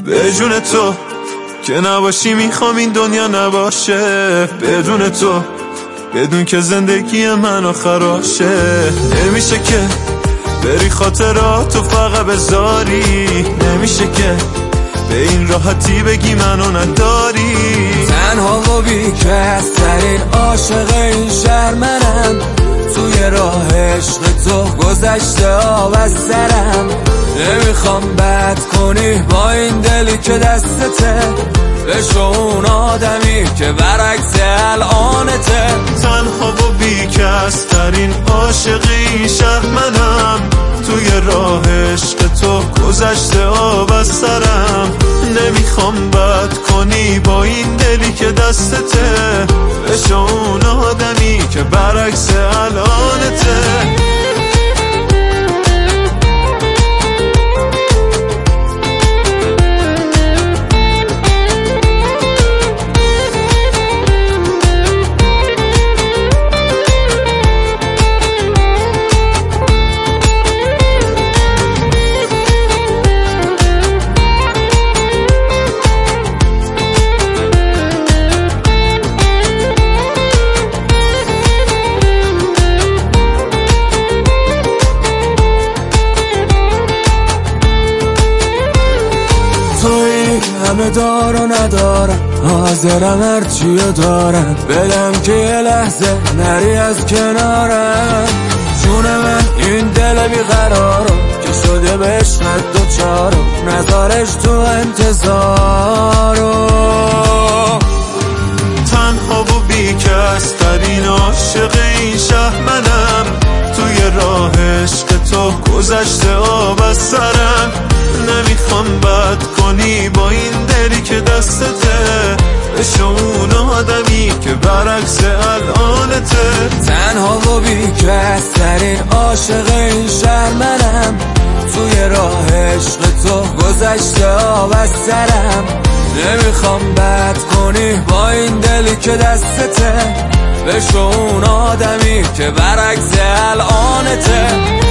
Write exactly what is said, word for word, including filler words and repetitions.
به جون تو که نباشی میخوام این دنیا نباشه، بدون تو بدون که زندگی منو خراشه. نمیشه که بری خاطراتو فقط بذاری، نمیشه که به این راحتی بگی منو نداری. تنها و بیکس ترین عاشق این شهر منم، توی راه عشق تو گذشته آب از سرم. نمیخوام بد کنی با این دلی که دستته، بشو اون آدمی که برعکس الانته. تنها و بیکس ترین عاشق این شهر منم، توی راه عشق تو گذشته آب از سرم. نمیخوام بد کنی با این دلی که دستته، بشو اون آدمی که برعکس الانته. همه دار و ندارم، حاضرم هرچیو دارم بدم که یه لحظه نری از کنارم. جون من این دل بیقرارم که شده به عشقت دوچارم، نذارش تو انتظارم. تنها و بیکس ترین عاشق این شهر منم، توی راه عشق تو گذشته آب از سرم. نمیخوام بد کنی با این دلی که دستته، بشو اون آدمی که برعکس الانته. تنها و بیکس ترین عاشق این شهر منم، توی راه عشق تو گذشته آب از سرم. نمیخوام بد کنی با این دلی که دستته، بشو اون آدمی که برعکس الانته.